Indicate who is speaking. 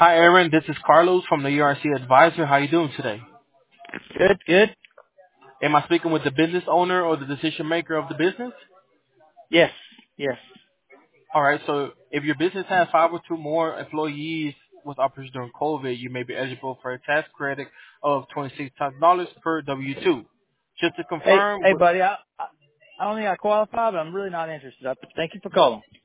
Speaker 1: Hi, Aaron. This is Carlos from the ERC Advisor. How you doing today?
Speaker 2: Good, good.
Speaker 1: Am I speaking with the business owner or the decision maker of the business?
Speaker 2: Yes, yes.
Speaker 1: All right. So if your business has 5 or 2 more employees with operations during COVID, you may be eligible for a tax credit of $26 per W-2. Just to
Speaker 2: Hey,
Speaker 1: confirm,
Speaker 2: hey, buddy. I don't think I qualify, but I'm really not interested. Thank you for calling.